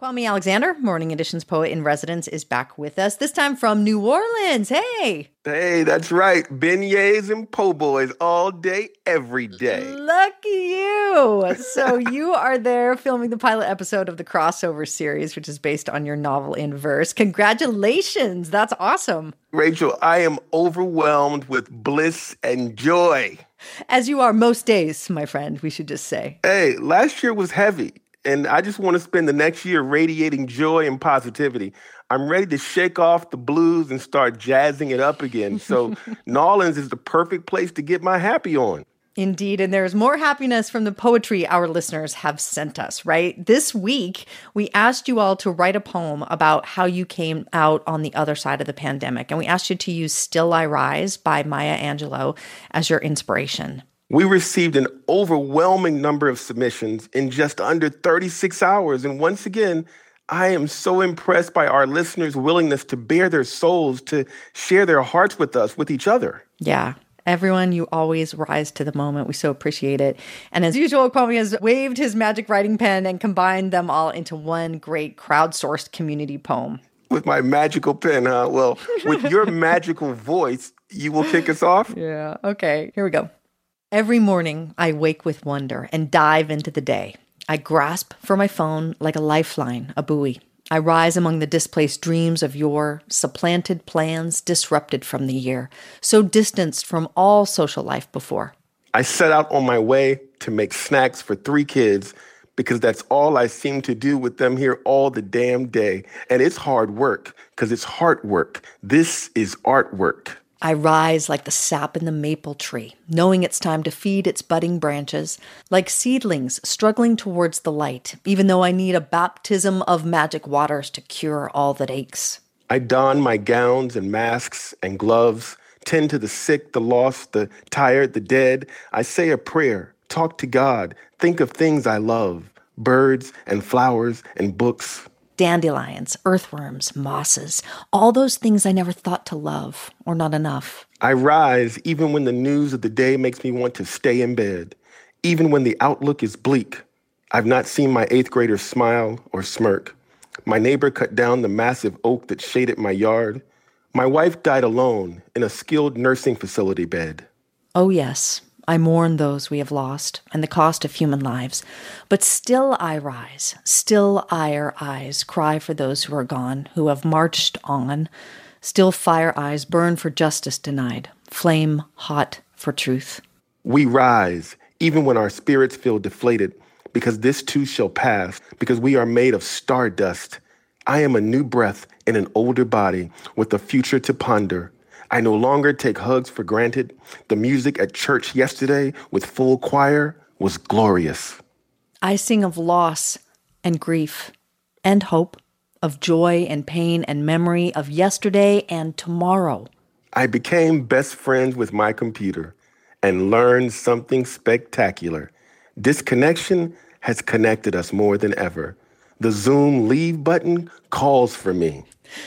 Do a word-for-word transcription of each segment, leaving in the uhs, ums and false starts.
Kwame Alexander, Morning Edition's poet in residence, is back with us, this time from New Orleans. Hey! Hey, that's right. Beignets and po' boys all day, every day. Lucky you! So you are there filming the pilot episode of the crossover series, which is based on your novel in verse. Congratulations! That's awesome. Rachel, I am overwhelmed with bliss and joy. As you are most days, my friend, we should just say. Hey, last year was heavy. And I just want to spend the next year radiating joy and positivity. I'm ready to shake off the blues and start jazzing it up again. So New Orleans is the perfect place to get my happy on. Indeed, and there's more happiness from the poetry our listeners have sent us, right? This week, we asked you all to write a poem about how you came out on the other side of the pandemic. And we asked you to use Still I Rise by Maya Angelou as your inspiration. We received an overwhelming number of submissions in just under thirty-six hours. And once again, I am so impressed by our listeners' willingness to bare their souls, to share their hearts with us, with each other. Yeah. Everyone, you always rise to the moment. We so appreciate it. And as usual, Kwame has waved his magic writing pen and combined them all into one great crowdsourced community poem. With my magical pen, huh? Well, with your magical voice, you will kick us off? Yeah. Okay. Here we go. Every morning, I wake with wonder and dive into the day. I grasp for my phone like a lifeline, a buoy. I rise among the displaced dreams of yore, supplanted plans disrupted from the year, so distanced from all social life before. I set out on my way to make snacks for three kids because that's all I seem to do with them here all the damn day. And it's hard work because it's heart work. This is artwork. I rise like the sap in the maple tree, knowing it's time to feed its budding branches, like seedlings struggling towards the light, even though I need a baptism of magic waters to cure all that aches. I don my gowns and masks and gloves, tend to the sick, the lost, the tired, the dead. I say a prayer, talk to God, think of things I love, birds and flowers and books. Dandelions, earthworms, mosses, all those things I never thought to love, or not enough. I rise even when the news of the day makes me want to stay in bed, even when the outlook is bleak. I've not seen my eighth grader smile or smirk. My neighbor cut down the massive oak that shaded my yard. My wife died alone in a skilled nursing facility bed. Oh yes, I mourn those we have lost and the cost of human lives. But still I rise, still ire eyes cry for those who are gone, who have marched on. Still fire eyes burn for justice denied, flame hot for truth. We rise, even when our spirits feel deflated, because this too shall pass, because we are made of stardust. I am a new breath in an older body with a future to ponder. I no longer take hugs for granted. The music at church yesterday with full choir was glorious. I sing of loss and grief and hope, of joy and pain and memory, of yesterday and tomorrow. I became best friends with my computer and learned something spectacular. Disconnection has connected us more than ever. The Zoom leave button calls for me.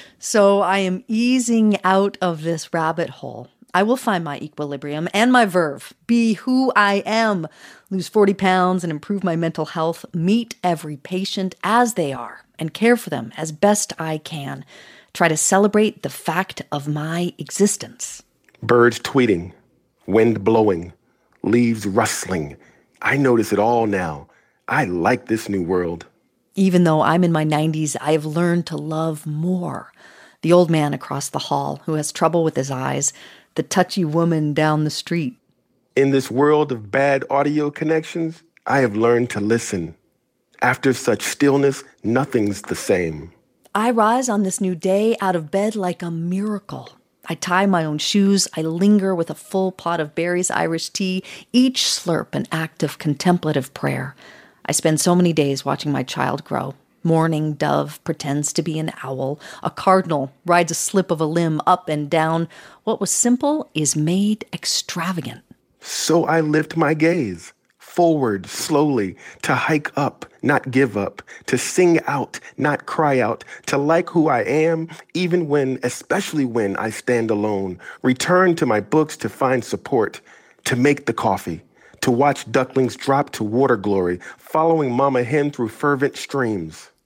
So I am easing out of this rabbit hole. I will find my equilibrium and my verve, be who I am, lose forty pounds and improve my mental health, meet every patient as they are, and care for them as best I can. Try to celebrate the fact of my existence. Birds tweeting, wind blowing, leaves rustling. I notice it all now. I like this new world. Even though I'm in my nineties, I have learned to love more. The old man across the hall who has trouble with his eyes, the touchy woman down the street. In this world of bad audio connections, I have learned to listen. After such stillness, nothing's the same. I rise on this new day out of bed like a miracle. I tie my own shoes. I linger with a full pot of Barry's Irish tea, each slurp an act of contemplative prayer. I spend so many days watching my child grow. Morning dove pretends to be an owl. A cardinal rides a slip of a limb up and down. What was simple is made extravagant. So I lift my gaze forward slowly, to hike up, not give up, to sing out, not cry out, to like who I am, even when, especially when I stand alone, return to my books to find support, to make the coffee, to watch ducklings drop to water glory, following mama hen through fervent streams.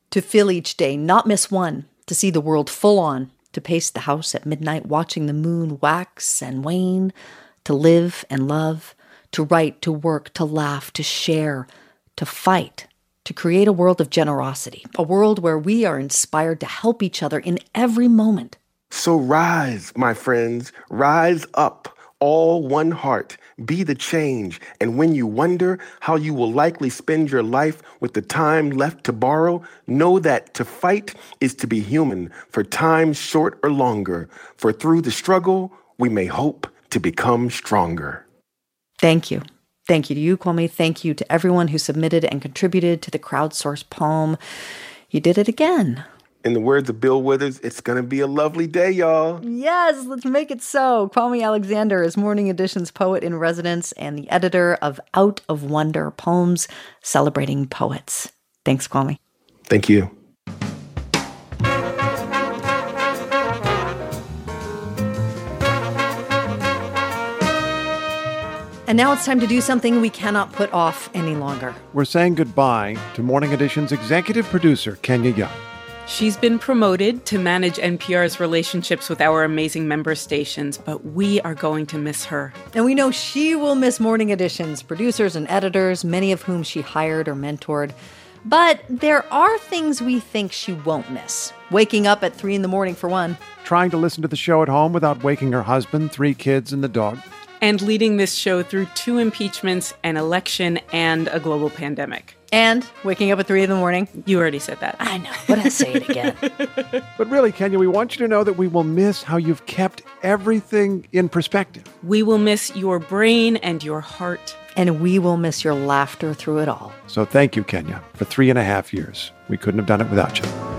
To fill each day, not miss one, to see the world full on, to pace the house at midnight watching the moon wax and wane, to live and love, to write, to work, to laugh, to share, to fight, to create a world of generosity, a world where we are inspired to help each other in every moment. So rise, my friends, rise up, all one heart, be the change. And when you wonder how you will likely spend your life with the time left to borrow, know that to fight is to be human, for time short or longer. For through the struggle, we may hope to become stronger. Thank you. Thank you to you, Kwame. Thank you to everyone who submitted and contributed to the crowdsourced poem. You did it again. In the words of Bill Withers, it's going to be a lovely day, y'all. Yes, let's make it so. Kwame Alexander is Morning Edition's poet in residence and the editor of Out of Wonder, Poems Celebrating Poets. Thanks, Kwame. Thank you. And now it's time to do something we cannot put off any longer. We're saying goodbye to Morning Edition's executive producer, Kenya Young. She's been promoted to manage N P R's relationships with our amazing member stations, but we are going to miss her. And we know she will miss Morning Edition's producers and editors, many of whom she hired or mentored. But there are things we think she won't miss. Waking up at three in the morning, for one. Trying to listen to the show at home without waking her husband, three kids, and the dog. And leading this show through two impeachments, an election, and a global pandemic. And waking up at three in the morning. You already said that. I know, but I'll say it again. But really, Kenya, we want you to know that we will miss how you've kept everything in perspective. We will miss your brain and your heart. And we will miss your laughter through it all. So thank you, Kenya, for three and a half years. We couldn't have done it without you.